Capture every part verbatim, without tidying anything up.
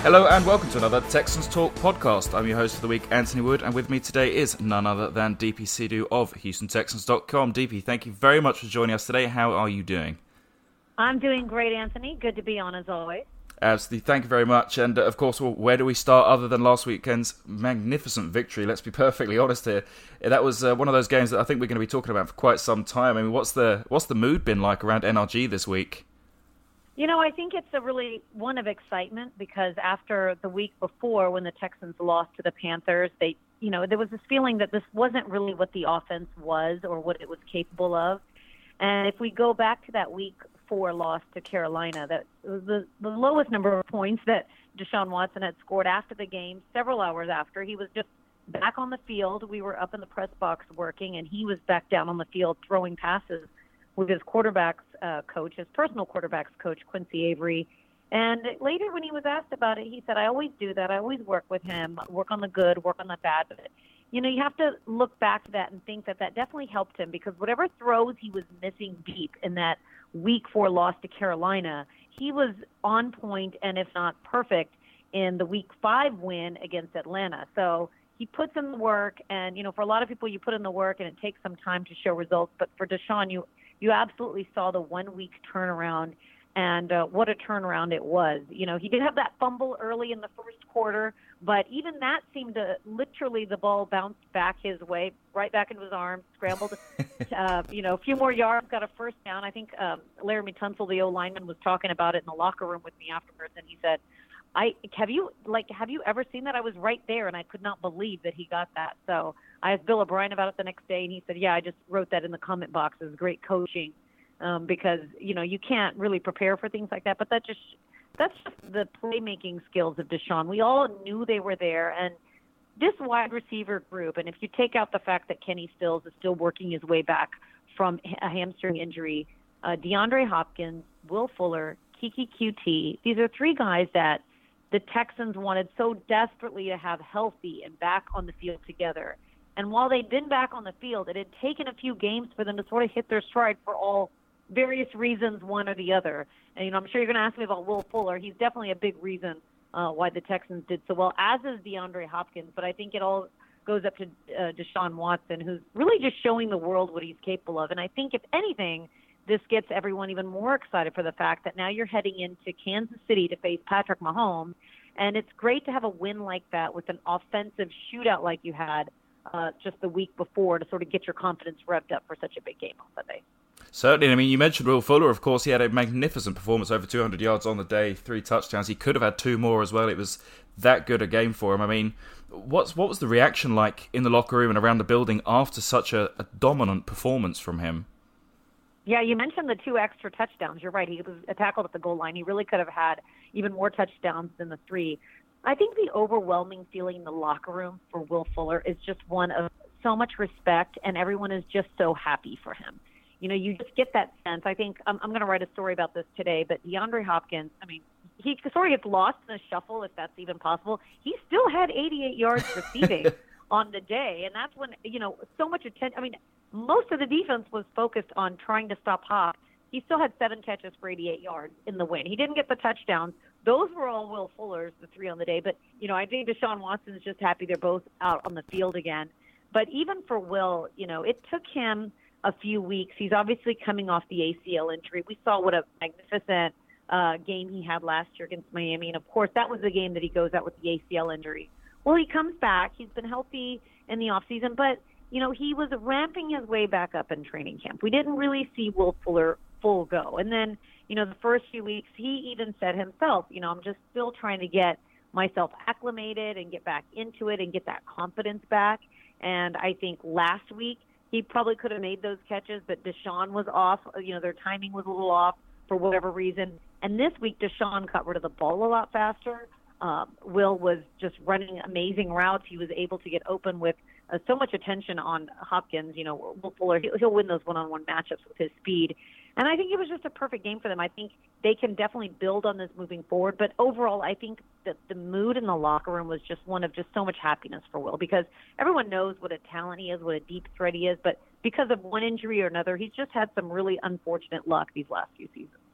Hello and welcome to another Texans Talk podcast. I'm your host for the week, Anthony Wood, and with me today is none other than D P Sidhu of Houston Texans dot com. D P, thank you very much for joining us today. How are you doing? I'm doing great, Anthony. Good to be on as always. Absolutely, thank you very much. And uh, of course, well, where do we start other than last weekend's magnificent victory? Let's be perfectly honest here. That was uh, one of those games that I think we're going to be talking about for quite some time. I mean, what's the what's the mood been like around N R G this week? You know, I think it's a really one of excitement because after the week before when the Texans lost to the Panthers, they, you know, there was this feeling that this wasn't really what the offense was or what it was capable of. And if we go back to that week four loss to Carolina, that was the, the lowest number of points that Deshaun Watson had scored after the game, several hours after. He was just back on the field. We were up in the press box working, and he was back down on the field throwing passes with his quarterback's uh, coach, his personal quarterback's coach, Quincy Avery. And later when he was asked about it, he said, I always do that. I always work with him, work on the good, work on the bad. But, you know, you have to look back to that and think that that definitely helped him because whatever throws he was missing deep in that week four loss to Carolina, he was on point and if not perfect in the week five win against Atlanta. So he puts in the work, and, you know, for a lot of people, you put in the work and it takes some time to show results. But for Deshaun, you You absolutely saw the one-week turnaround, and uh, what a turnaround it was. You know, he did have that fumble early in the first quarter, but even that seemed to literally the ball bounced back his way, right back into his arms, scrambled, uh, you know, a few more yards, got a first down. I think um, Laramie Tunsil, the O-lineman, was talking about it in the locker room with me afterwards, and he said, I have you like have you ever seen that? I was right there, and I could not believe that he got that. So I asked Bill O'Brien about it the next day, and he said, "Yeah, I just wrote that in the comment box. It was great coaching um, because you know you can't really prepare for things like that. But that just that's just the playmaking skills of Deshaun. We all knew they were there, and this wide receiver group. And if you take out the fact that Kenny Stills is still working his way back from a hamstring injury, uh, DeAndre Hopkins, Will Fuller, Keke Coutee, these are three guys that the Texans wanted so desperately to have healthy and back on the field together. And while they'd been back on the field, it had taken a few games for them to sort of hit their stride for all various reasons, one or the other. And, you know, I'm sure you're going to ask me about Will Fuller. He's definitely a big reason uh, why the Texans did so well, as is DeAndre Hopkins. But I think it all goes up to uh, Deshaun Watson, who's really just showing the world what he's capable of. And I think, if anything, this gets everyone even more excited for the fact that now you're heading into Kansas City to face Patrick Mahomes. And it's great to have a win like that with an offensive shootout like you had uh, just the week before to sort of get your confidence revved up for such a big game on Sunday. Certainly. I mean, you mentioned Will Fuller, of course. He had a magnificent performance, over two hundred yards on the day, three touchdowns. He could have had two more as well. It was that good a game for him. I mean, what's what was the reaction like in the locker room and around the building after such a, a dominant performance from him? Yeah, you mentioned the two extra touchdowns. You're right. He was tackled at the goal line. He really could have had even more touchdowns than the three. I think the overwhelming feeling in the locker room for Will Fuller is just one of so much respect, and everyone is just so happy for him. You know, you just get that sense. I think I'm, I'm going to write a story about this today, but DeAndre Hopkins, I mean, he sort of gets lost in a shuffle, if that's even possible. He still had eighty-eight yards receiving on the day, and that's when, you know, so much attention. I mean, most of the defense was focused on trying to stop Hop. He still had seven catches for eighty-eight yards in the win. He didn't get the touchdowns. Those were all Will Fuller's, the three on the day. But, you know, I think Deshaun Watson's just happy they're both out on the field again. But even for Will, you know, it took him a few weeks. He's obviously coming off the A C L injury. We saw what a magnificent uh, game he had last year against Miami. And, of course, that was the game that he goes out with the A C L injury. Well, he comes back. He's been healthy in the offseason, but you know, he was ramping his way back up in training camp. We didn't really see Will Fuller full go. And then, you know, the first few weeks, he even said himself, you know, I'm just still trying to get myself acclimated and get back into it and get that confidence back. And I think last week he probably could have made those catches, but Deshaun was off. You know, their timing was a little off for whatever reason. And this week, Deshaun got rid of the ball a lot faster. Um, Will was just running amazing routes. He was able to get open with uh, so much attention on Hopkins. You know, Will Fuller, he'll, he'll win those one-on-one matchups with his speed. And I think it was just a perfect game for them. I think they can definitely build on this moving forward. But overall, I think that the mood in the locker room was just one of just so much happiness for Will, because everyone knows what a talent he is, what a deep threat he is. But because of one injury or another, he's just had some really unfortunate luck these last few seasons.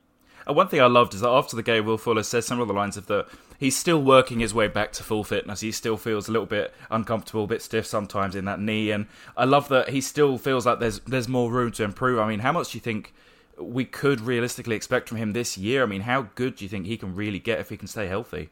And one thing I loved is that after the game, Will Fuller said some of the lines of that he's still working his way back to full fitness. He still feels a little bit uncomfortable, a bit stiff sometimes in that knee. And I love that he still feels like there's there's more room to improve. I mean, how much do you think we could realistically expect from him this year? I mean, how good do you think he can really get if he can stay healthy?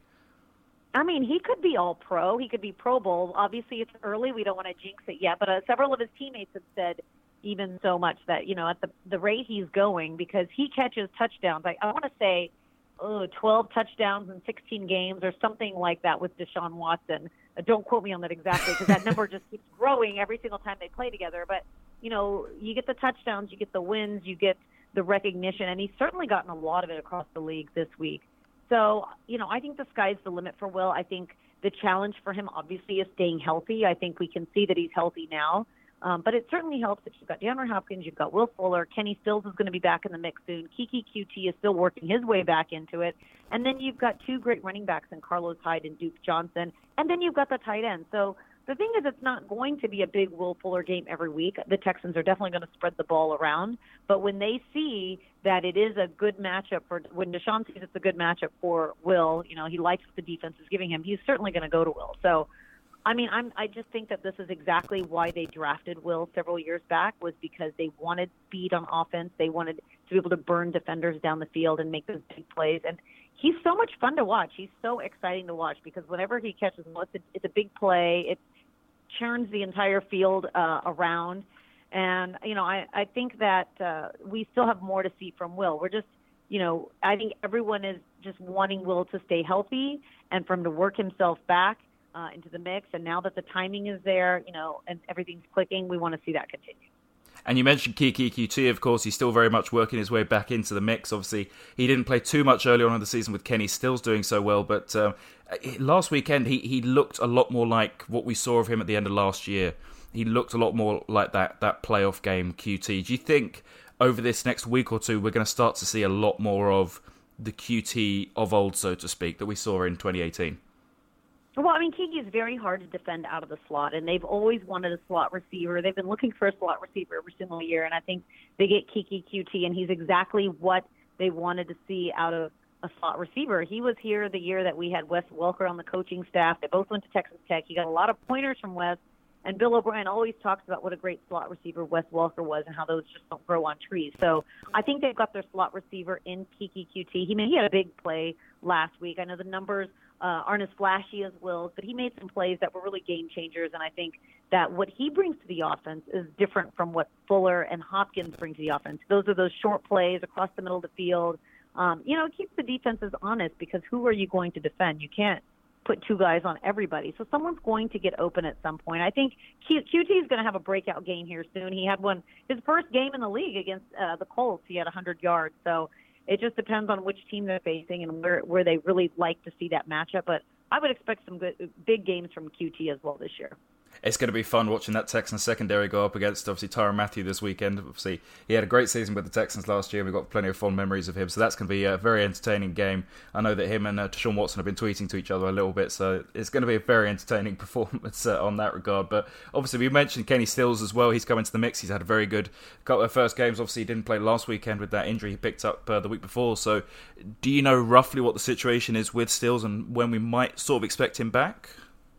I mean, he could be all pro. He could be Pro Bowl. Obviously, it's early. We don't want to jinx it yet. But uh, several of his teammates have said even so much that, you know, at the the rate he's going, because he catches touchdowns. I, I want to say oh, twelve touchdowns in sixteen games or something like that with Deshaun Watson. Uh, don't quote me on that exactly, because that number just keeps growing every single time they play together. But, you know, you get the touchdowns, you get the wins, you get the recognition, and he's certainly gotten a lot of it across the league this week. So, you know, I think the sky's the limit for Will. I think the challenge for him, obviously, is staying healthy. I think we can see that he's healthy now. Um, but it certainly helps if you've got DeAndre Hopkins, you've got Will Fuller, Kenny Stills is going to be back in the mix soon. Keke Q T is still working his way back into it. And then you've got two great running backs in Carlos Hyde and Duke Johnson. And then you've got the tight end. So the thing is, it's not going to be a big Will Fuller game every week. The Texans are definitely going to spread the ball around. But when they see that it is a good matchup for, when Deshaun sees it's a good matchup for Will, you know, he likes what the defense is giving him, he's certainly going to go to Will. So, I mean, I'm, I just think that this is exactly why they drafted Will several years back, was because they wanted speed on offense. They wanted to be able to burn defenders down the field and make those big plays. And he's so much fun to watch. He's so exciting to watch, because whenever he catches one, it's a, it's a big play. It churns the entire field uh, around. And, you know, I, I think that uh, we still have more to see from Will. We're just, you know, I think everyone is just wanting Will to stay healthy and for him to work himself back uh, into the mix. And now that the timing is there, you know, and everything's clicking, we want to see that continue. And you mentioned Keke Q T, of course. He's still very much working his way back into the mix. Obviously, he didn't play too much early on in the season with Kenny Stills doing so well. But uh, last weekend, he, he looked a lot more like what we saw of him at the end of last year. He looked a lot more like that, that playoff game Q T. Do you think over this next week or two, we're going to start to see a lot more of the Q T of old, so to speak, that we saw in twenty eighteen? Well, I mean, Keke is very hard to defend out of the slot, and they've always wanted a slot receiver. They've been looking for a slot receiver every single year, and I think they get Keke Q T, and he's exactly what they wanted to see out of a slot receiver. He was here the year that we had Wes Welker on the coaching staff. They both went to Texas Tech. He got a lot of pointers from Wes, and Bill O'Brien always talks about what a great slot receiver Wes Welker was and how those just don't grow on trees. So I think they've got their slot receiver in Keke Q T. He, I mean, he had a big play last week. I know the numbers Uh, aren't as flashy as Will's, but he made some plays that were really game changers, and I think that what he brings to the offense is different from what Fuller and Hopkins bring to the offense. Those are those short plays across the middle of the field. Um, you know, it keeps the defenses honest, because who are you going to defend? You can't put two guys on everybody, so someone's going to get open at some point. I think Q- QT is going to have a breakout game here soon. He had one, his first game in the league against uh, the Colts. He had one hundred yards, so it just depends on which team they're facing and where where they really like to see that matchup. But I would expect some good, big games from Q T as well this year. It's going to be fun watching that Texans secondary go up against, obviously, Tyrann Mathieu this weekend. Obviously, he had a great season with the Texans last year. We've got plenty of fond memories of him, so that's going to be a very entertaining game. I know that him and uh, Deshaun Watson have been tweeting to each other a little bit, so it's going to be a very entertaining performance uh, on that regard. But obviously, we mentioned Kenny Stills as well. He's come into the mix. He's had a very good couple of first games. Obviously, he didn't play last weekend with that injury he picked up uh, the week before. So do you know roughly what the situation is with Stills and when we might sort of expect him back?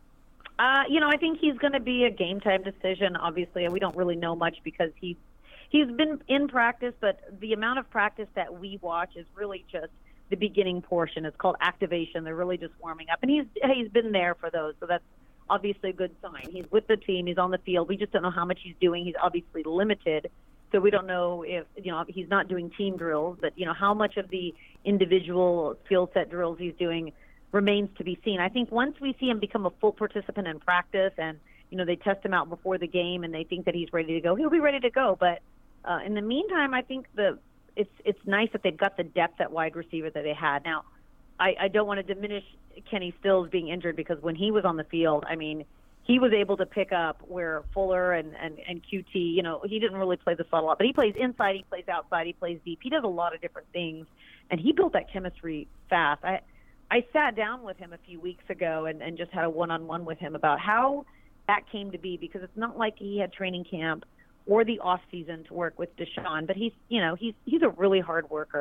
Uh, you know, I think he's going to be a game-time decision. Obviously, we don't really know much because he, he's been in practice, but the amount of practice that we watch is really just the beginning portion. It's called activation. They're really just warming up, and he's he's been there for those, so that's obviously a good sign. He's with the team. He's on the field. We just don't know how much he's doing. He's obviously limited, so we don't know if, you know, he's not doing team drills, but, you know, how much of the individual skill set drills he's doing remains to be seen. I think once we see him become a full participant in practice and, you know, they test him out before the game and they think that he's ready to go, he'll be ready to go. But uh, in the meantime, I think the it's it's nice that they've got the depth at wide receiver that they had. Now, I, I don't want to diminish Kenny Stills being injured, because when he was on the field, I mean, he was able to pick up where Fuller and, and, and Q T, you know, he didn't really play the slot a lot, but he plays inside, he plays outside, he plays deep. He does a lot of different things, and he built that chemistry fast. I I sat down with him a few weeks ago and, and just had a one-on-one with him about how that came to be, because it's not like he had training camp or the off season to work with Deshaun, but he's, you know, he's, he's a really hard worker.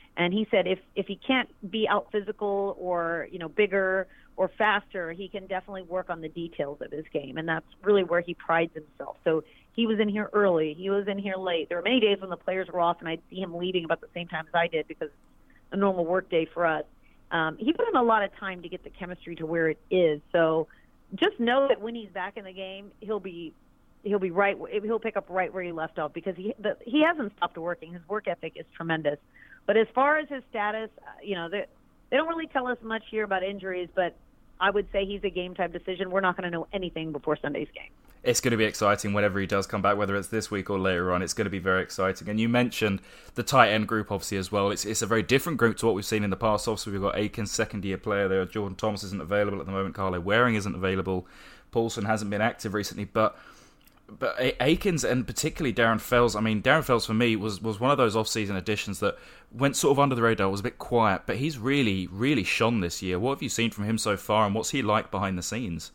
And he said if, if he can't be out physical or, you know, bigger or faster, he can definitely work on the details of his game. And that's really where he prides himself. So he was in here early. He was in here late. There were many days when the players were off, and I'd see him leaving about the same time as I did because it's a normal work day for us. Um, he put in a lot of time to get the chemistry to where it is. So just know that when he's back in the game, he'll be he'll be right. He'll pick up right where he left off because he the, he hasn't stopped working. His work ethic is tremendous. But as far as his status, you know, they, they don't really tell us much here about injuries, but I would say he's a game-time decision. We're not going to know anything before Sunday's game. It's going to be exciting whenever he does come back, whether it's this week or later on. It's going to be very exciting. And you mentioned the tight end group, obviously, as well. It's it's a very different group to what we've seen in the past. Obviously, we've got Aikens, second-year player there. Jordan Thomas isn't available at the moment. Carlo Waring isn't available. Paulson hasn't been active recently. But but Aikens and particularly Darren Fells, I mean, Darren Fells for me was, was one of those off-season additions that went sort of under the radar, was a bit quiet. But he's really, really shone this year. What have you seen from him so far, and what's he like behind the scenes?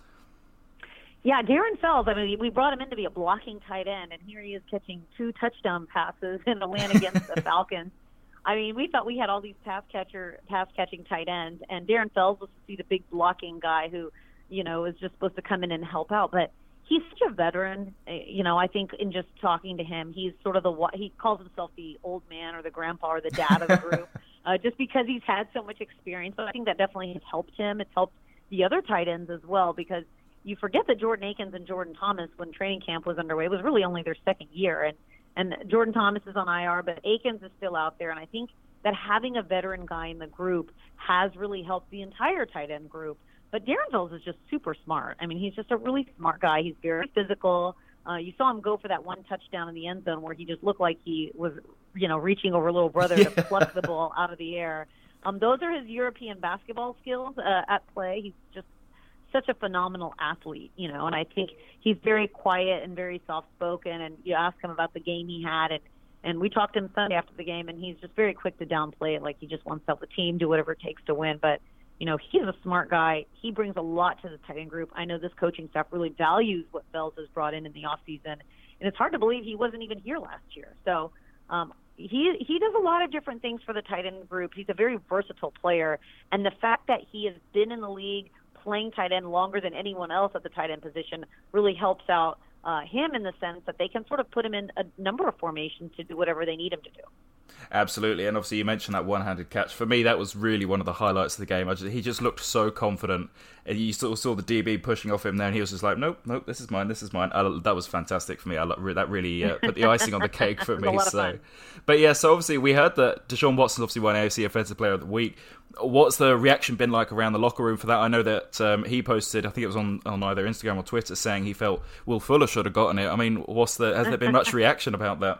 Yeah, Darren Fells, I mean, we brought him in to be a blocking tight end, and here he is catching two touchdown passes in a win against the Falcons. I mean, we thought we had all these pass catcher, pass catching tight ends, and Darren Fells was to see the big blocking guy who, you know, is just supposed to come in and help out. But he's such a veteran. You know, I think in just talking to him, he's sort of the, he calls himself the old man or the grandpa or the dad of the group, uh, just because he's had so much experience. But I think that definitely has helped him. It's helped the other tight ends as well, because you forget that Jordan Akins and Jordan Thomas, when training camp was underway, was really only their second year. And, and Jordan Thomas is on I R, but Akins is still out there. And I think that having a veteran guy in the group has really helped the entire tight end group. But Darren Fells is just super smart. I mean, he's just a really smart guy. He's very physical. Uh, you saw him go for that one touchdown in the end zone where he just looked like he was, you know, reaching over little brother yeah. to pluck the ball out of the air. Um, those are his European basketball skills uh, at play. He's just such a phenomenal athlete, you know, and I think he's very quiet and very soft-spoken, and you ask him about the game he had, and, and we talked to him Sunday after the game, and he's just very quick to downplay it, like he just wants to help the team, do whatever it takes to win. But, you know, he's a smart guy. He brings a lot to the tight end group. I know this coaching staff really values what Fells has brought in in the offseason, and it's hard to believe he wasn't even here last year. So um, he he does a lot of different things for the tight end group. He's a very versatile player, and the fact that he has been in the league playing tight end longer than anyone else at the tight end position really helps out uh, him in the sense that they can sort of put him in a number of formations to do whatever they need him to do. Absolutely, and obviously you mentioned that one-handed catch. For me, that was really one of the highlights of the game. I just, he just looked so confident, and you sort of saw the D B pushing off him there, and he was just like, nope, nope, this is mine, this is mine. I, that was fantastic for me. I, that really uh, put the icing on the cake for me. So, but yeah, so obviously we heard that Deshaun Watson obviously won A F C Offensive Player of the Week. What's the reaction been like around the locker room for that? I know that um, he posted, I think it was on, on either Instagram or Twitter, saying he felt Will Fuller should have gotten it. I mean, what's the has there been much reaction about that?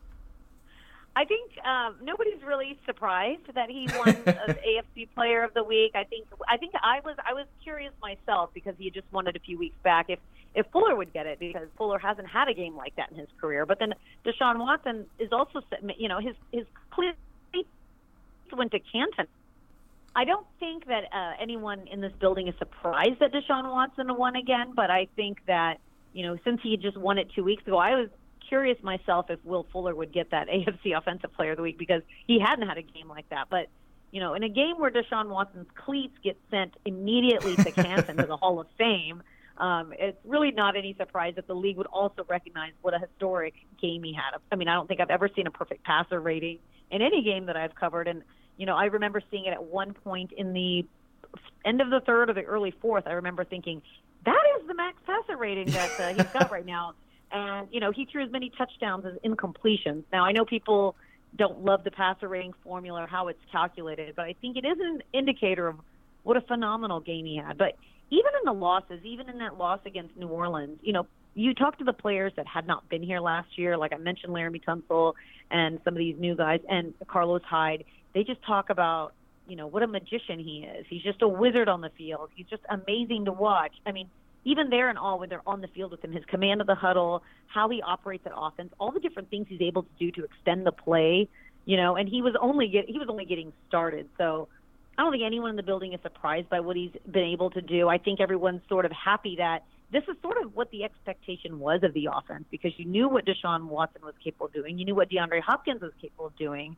I think um, nobody's really surprised that he won an A F C Player of the Week. I think I think I was I was curious myself because he had just won it a few weeks back if if Fuller would get it, because Fuller hasn't had a game like that in his career. But then Deshaun Watson is also, you know, his his clear went to Canton. I don't think that uh, anyone in this building is surprised that Deshaun Watson won again, but I think that, you know, since he had just won it two weeks ago, I was curious myself if Will Fuller would get that A F C Offensive Player of the Week because he hadn't had a game like that. But, you know, in a game where Deshaun Watson's cleats get sent immediately to Canton to the Hall of Fame, um, it's really not any surprise that the league would also recognize what a historic game he had. I mean, I don't think I've ever seen a perfect passer rating in any game that I've covered. And, you know, I remember seeing it at one point in the end of the third or the early fourth. I remember thinking, that is the max passer rating that uh, he's got right now. And, you know, he threw as many touchdowns as incompletions. Now, I know people don't love the passer rating formula or how it's calculated, but I think it is an indicator of what a phenomenal game he had. But even in the losses, even in that loss against New Orleans, you know, you talk to the players that had not been here last year, like I mentioned Laramie Tunsil and some of these new guys, and Carlos Hyde. They just talk about, you know, what a magician he is. He's just a wizard on the field. He's just amazing to watch. I mean, even there and all, when they're on the field with him, his command of the huddle, how he operates at offense, all the different things he's able to do to extend the play, you know, and he was only get, he was only getting started. So I don't think anyone in the building is surprised by what he's been able to do. I think everyone's sort of happy that this is sort of what the expectation was of the offense, because you knew what Deshaun Watson was capable of doing. You knew what DeAndre Hopkins was capable of doing.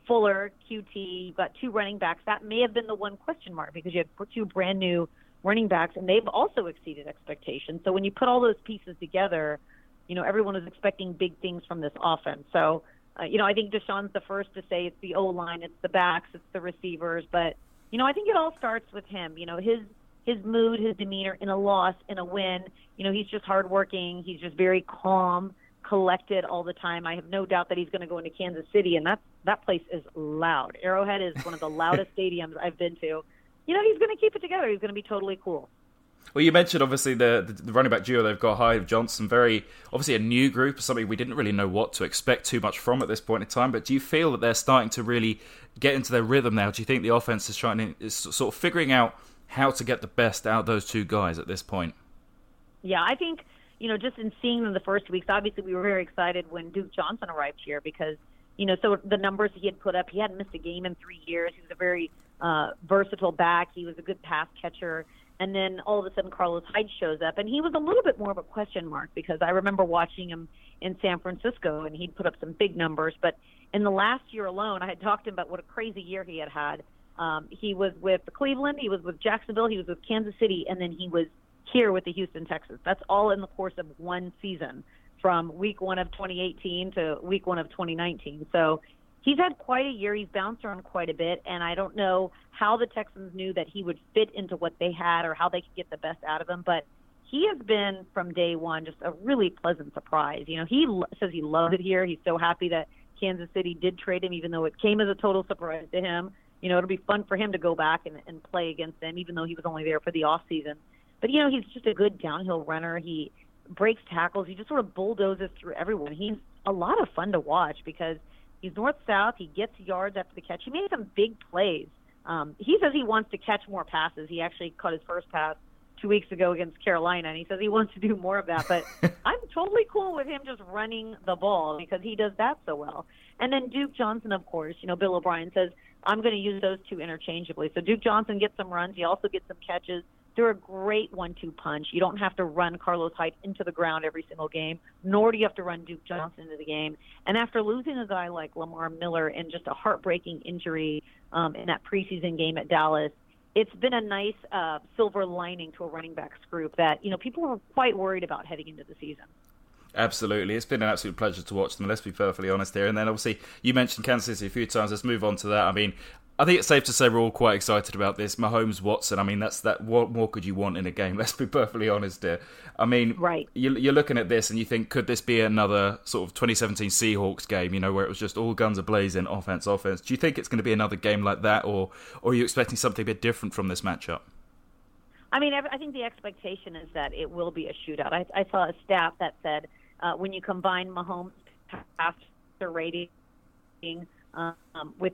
Fuller, Q T, you've got two running backs. That may have been the one question mark because you had two brand new running backs, and they've also exceeded expectations. So when you put all those pieces together, you know, everyone is expecting big things from this offense. So, uh, you know, I think Deshaun's the first to say it's the O-line, it's the backs, it's the receivers. But, you know, I think it all starts with him. You know, his his mood, his demeanor in a loss, in a win. You know, he's just hardworking. He's just very calm, collected all the time. I have no doubt that he's going to go into Kansas City, and that, that place is loud. Arrowhead is one of the loudest stadiums I've been to. You know, he's going to keep it together. He's going to be totally cool. Well, you mentioned, obviously, the, the, the running back duo they've got, Hive Johnson, very, obviously a new group, something we didn't really know what to expect too much from at this point in time, but do you feel that they're starting to really get into their rhythm now? Do you think the offense is trying to, is sort of figuring out how to get the best out of those two guys at this point? Yeah, I think, you know, just in seeing them the first weeks, obviously we were very excited when Duke Johnson arrived here because, you know, so the numbers he had put up, he hadn't missed a game in three years. He was a very uh, versatile back. He was a good pass catcher. And then all of a sudden Carlos Hyde shows up, and he was a little bit more of a question mark because I remember watching him in San Francisco, and he'd put up some big numbers. But in the last year alone, I had talked to him about what a crazy year he had had. Um, he was with Cleveland, he was with Jacksonville, he was with Kansas City, and then he was here with the Houston Texans. That's all in the course of one season, from week one of twenty eighteen to week one of twenty nineteen. So he's had quite a year. He's bounced around quite a bit, and I don't know how the Texans knew that he would fit into what they had or how they could get the best out of him, but he has been, from day one, just a really pleasant surprise. You know, he l- says he loves it here. He's so happy that Kansas City did trade him, even though it came as a total surprise to him. You know, it'll be fun for him to go back and, and play against them, even though he was only there for the off season. But, you know, he's just a good downhill runner. He breaks tackles. He just sort of bulldozes through everyone. He's a lot of fun to watch because he's north-south. He gets yards after the catch. He made some big plays. Um, he says he wants to catch more passes. He actually caught his first pass two weeks ago against Carolina, and he says he wants to do more of that. But I'm totally cool with him just running the ball because he does that so well. And then Duke Johnson, of course, you know, Bill O'Brien says, I'm going to use those two interchangeably. So Duke Johnson gets some runs. He also gets some catches. They're a great one two punch. You don't have to run Carlos Hyde into the ground every single game, nor do you have to run Duke Johnson into the game. And after losing a guy like Lamar Miller in just a heartbreaking injury um, in that preseason game at Dallas, it's been a nice uh, silver lining to a running backs group that, you know, people were quite worried about heading into the season. Absolutely. It's been an absolute pleasure to watch them, let's be perfectly honest here. And then obviously you mentioned Kansas City a few times. Let's move on to that. I mean, I think it's safe to say we're all quite excited about this. Mahomes, Watson, I mean, that's that. What more could you want in a game? Let's be perfectly honest here. I mean, right. you, you're looking at this and you think, could this be another sort of twenty seventeen Seahawks game, you know, where it was just all guns a-blazing, offense, offense? Do you think it's going to be another game like that, or, or are you expecting something a bit different from this matchup? I mean, I think the expectation is that it will be a shootout. I, I saw a stat that said uh, when you combine Mahomes' passer rating um, with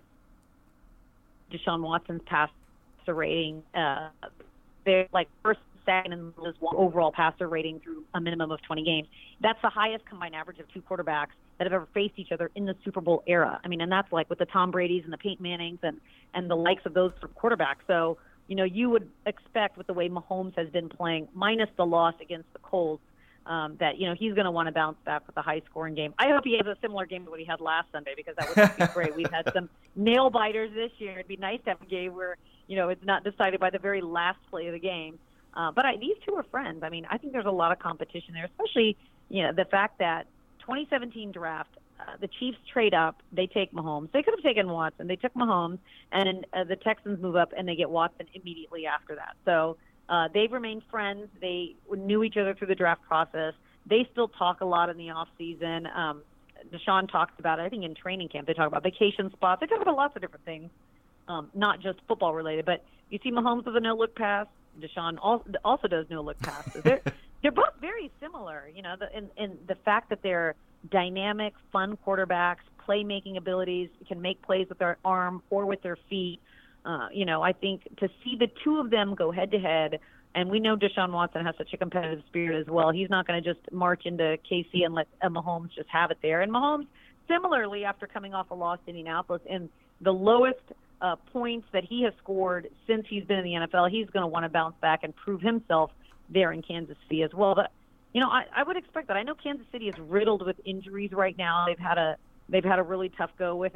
Deshaun Watson's passer rating, uh, they're like first, second, and just one overall passer rating through a minimum of twenty games. That's the highest combined average of two quarterbacks that have ever faced each other in the Super Bowl era. I mean, and that's like with the Tom Brady's and the Peyton Mannings and, and the likes of those quarterbacks. So, you know, you would expect with the way Mahomes has been playing, minus the loss against the Colts, um, that, you know, he's going to want to bounce back with a high-scoring game. I hope he has a similar game to what he had last Sunday because that would be great. We've had some nail-biters this year. It'd be nice to have a game where, you know, it's not decided by the very last play of the game. Uh, but I, these two are friends. I mean, I think there's a lot of competition there, especially, you know, the fact that twenty seventeen draft, uh, the Chiefs trade up, they take Mahomes. They could have taken Watson. They took Mahomes, and uh, the Texans move up, and they get Watson immediately after that. So uh, they've remained friends. They knew each other through the draft process. They still talk a lot in the off season. Um, Deshaun talks about it, I think, in training camp. They talk about vacation spots. They talk about lots of different things, um, not just football related. But you see Mahomes with a no-look pass. Deshaun also does no-look passes. They're, they're both very similar, you know, the, in, in the fact that they're dynamic, fun quarterbacks, playmaking abilities, can make plays with their arm or with their feet. Uh, you know, I think to see the two of them go head-to-head, and we know Deshaun Watson has such a competitive spirit as well. He's not going to just march into K C and let uh, Mahomes just have it there. And Mahomes, similarly, after coming off a loss to Indianapolis, in the lowest uh, points that he has scored since he's been in the N F L, he's going to want to bounce back and prove himself there in Kansas City as well. But, you know, I, I would expect that. I know Kansas City is riddled with injuries right now. They've had a they've had a really tough go with it.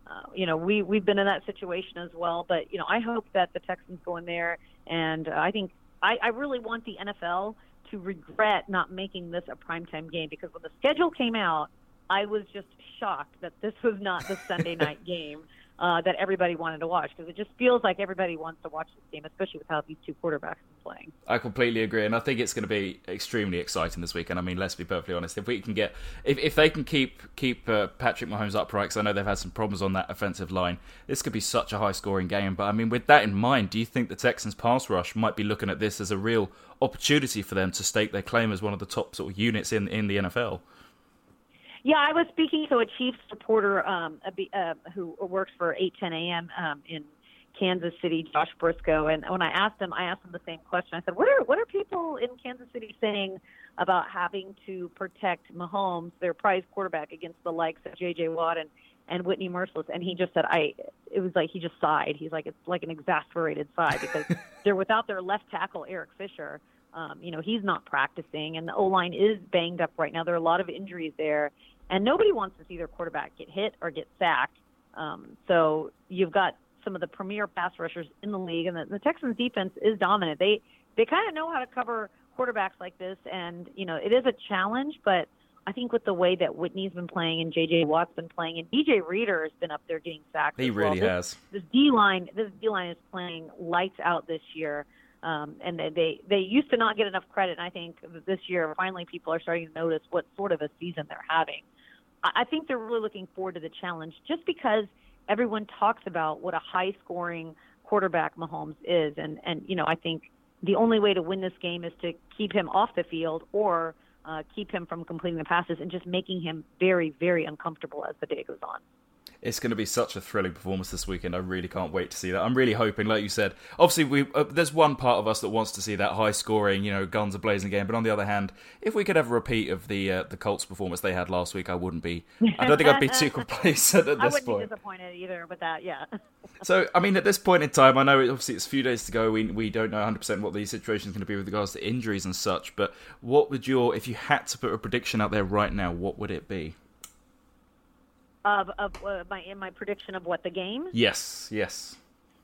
uh, you know, we, we've been in that situation as well. But, you know, I hope that the Texans go in there. And uh, I think I, I really want the N F L to regret not making this a primetime game, because when the schedule came out, I was just shocked that this was not the Sunday night game uh, that everybody wanted to watch, because it just feels like everybody wants to watch this game, especially with how these two quarterbacks are playing. I completely agree, and I think it's going to be extremely exciting this weekend. I mean, let's be perfectly honest. If we can get, if, if they can keep keep uh, Patrick Mahomes upright, because I know they've had some problems on that offensive line, this could be such a high-scoring game. But I mean, with that in mind, do you think the Texans' pass rush might be looking at this as a real opportunity for them to stake their claim as one of the top sort of units in in the N F L? Yeah, I was speaking to a Chiefs reporter um, a, uh, who works for eight ten a.m. Um, in Kansas City, Josh Briscoe, and when I asked him, I asked him the same question. I said, "What are what are people in Kansas City saying about having to protect Mahomes, their prized quarterback, against the likes of J J. Watt and, and Whitney Merciless?" And he just said, "I." It was like he just sighed. He's like, it's like an exasperated sigh, because they're without their left tackle, Eric Fisher. Um, you know, he's not practicing, and the O-line is banged up right now. There are a lot of injuries there. And nobody wants to see their quarterback get hit or get sacked. Um, so you've got some of the premier pass rushers in the league, and the, the Texans defense is dominant. They they kind of know how to cover quarterbacks like this, and you know it is a challenge. But I think with the way that Whitney's been playing and J J. Watt's been playing, and D J Reader has been up there getting sacked. He as well. really this, has. This D line, this D line is playing lights out this year. Um, and they, they they used to not get enough credit. And I think this year, finally, people are starting to notice what sort of a season they're having. I think they're really looking forward to the challenge, just because everyone talks about what a high-scoring quarterback Mahomes is. And, and, you know, I think the only way to win this game is to keep him off the field, or uh, keep him from completing the passes and just making him very, very uncomfortable as the day goes on. It's going to be such a thrilling performance this weekend. I really can't wait to see that. I'm really hoping, like you said, obviously we uh, there's one part of us that wants to see that high-scoring, you know, guns a-blazing game. But on the other hand, if we could have a repeat of the uh, the Colts performance they had last week, I wouldn't be. I don't think I'd be too complacent at this I wouldn't point. be disappointed either with that. Yeah. So, I mean, at this point in time, I know obviously it's a few days to go. We we don't know one hundred percent what the situation is going to be with regards to injuries and such. But what would your, if you had to put a prediction out there right now, what would it be? Of of uh, my in my prediction of what the game? Yes, yes.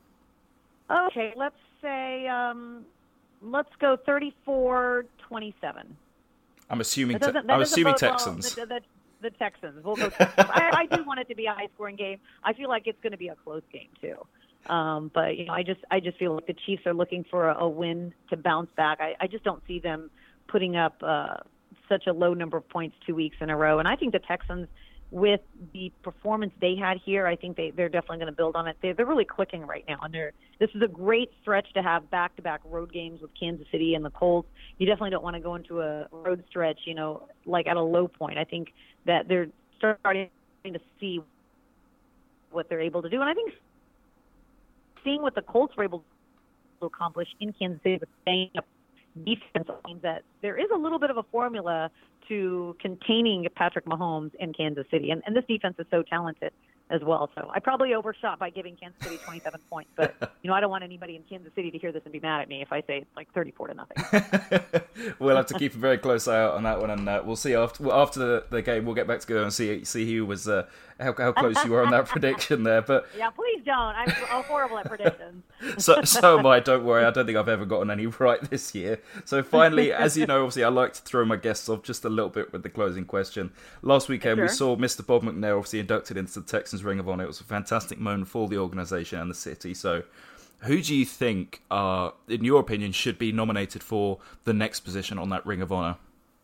Okay, let's say um, let's go thirty-four twenty-seven. I'm assuming. That Te- that I'm assuming well, Texans. The, the, the Texans. We'll go Texans. I, I do want it to be a high-scoring game. I feel like it's going to be a close game too. Um, but you know, I just I just feel like the Chiefs are looking for a, a win to bounce back. I, I just don't see them putting up uh, such a low number of points two weeks in a row. And I think the Texans, with the performance they had here, I think they, they're definitely going to build on it. They, they're really clicking right now. And they're, this is a great stretch to have back-to-back road games with Kansas City and the Colts. You definitely don't want to go into a road stretch, you know, like at a low point. I think that they're starting to see what they're able to do. And I think seeing what the Colts were able to accomplish in Kansas City with staying up defense means that there is a little bit of a formula to containing Patrick Mahomes in Kansas City. And, and this defense is so talented as well. So I probably overshot by giving Kansas City twenty-seven points. But, you know, I don't want anybody in Kansas City to hear this and be mad at me if I say it's like thirty-four to nothing. We'll have to keep a very close eye out on that one. And uh, we'll see after well, after the, the game, we'll get back together and see see who was uh, how, how close you were on that prediction there. But yeah, please don't. I'm, I'm horrible at predictions. so, so am I. Don't worry. I don't think I've ever gotten any right this year. So finally, as you know, obviously I like to throw my guests off just a little bit with the closing question. Last weekend sure. we saw Mister Bob McNair obviously inducted into the Texans Ring of Honor. It was a fantastic moment for the organisation and the city. So who do you think, uh, in your opinion, should be nominated for the next position on that Ring of Honor?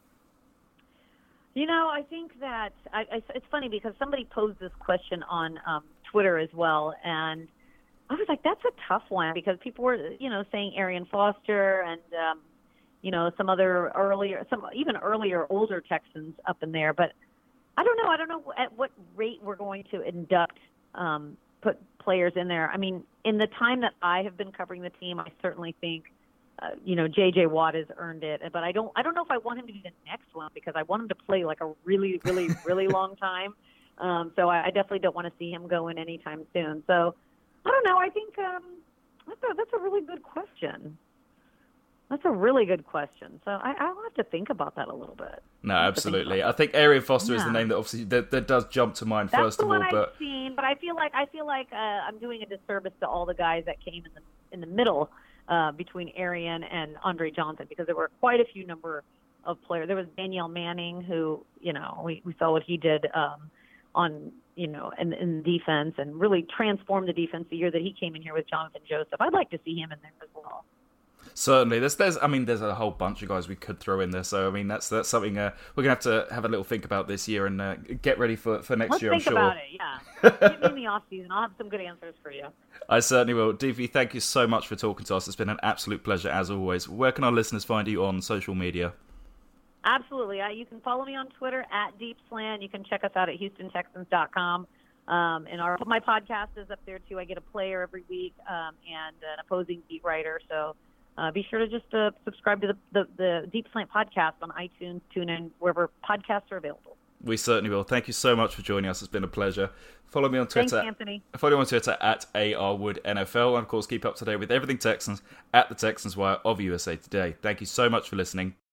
You know, I think that I, I, it's funny because somebody posed this question on um, Twitter as well, and I was like, that's a tough one because people were, you know, saying Arian Foster and, um, you know, some other earlier, some even earlier older Texans up in there. But I don't know. I don't know at what rate we're going to induct, um, put players in there. I mean, in the time that I have been covering the team, I certainly think, uh, you know, J J. Watt has earned it. But I don't, I don't know if I want him to be the next one because I want him to play like a really, really, really long time. Um, so I, I definitely don't want to see him go in anytime soon. So I don't know. I think um, that's a, that's a really good question. That's a really good question. So I, I'll have to think about that a little bit. No, absolutely. I think Arian Foster yeah. is the name that obviously that, that does jump to mind That's first the of all. one But I've seen, but I feel like I feel like uh, I'm doing a disservice to all the guys that came in the in the middle uh, between Arian and Andre Johnson, because there were quite a few number of players. There was Danielle Manning, who you know we, we saw what he did um, on you know in, in defense and really transformed the defense the year that he came in here with Jonathan Joseph. I'd like to see him in there as well. Certainly, there's, there's, I mean, there's a whole bunch of guys we could throw in there. So, I mean, that's that's something uh, we're gonna have to have a little think about this year and uh, get ready for, for next Let's year. Think I'm sure. about it, yeah. Get me in the off season. I'll have some good answers for you. I certainly will. D V, thank you so much for talking to us. It's been an absolute pleasure as always. Where can our listeners find you on social media? Absolutely, uh, you can follow me on Twitter at DeepSlant. You can check us out at Houston Texans dot com. Um, and our my podcast is up there too. I get a player every week um, and an opposing beat writer. So. Uh, be sure to just uh, subscribe to the, the, the Deep Slant podcast on iTunes, TuneIn, wherever podcasts are available. We certainly will. Thank you so much for joining us. It's been a pleasure. Follow me on Twitter. Thanks, Anthony. Follow me on Twitter at A R Wood N F L. And, of course, keep up to date with everything Texans at the Texans Wire of U S A Today. Thank you so much for listening.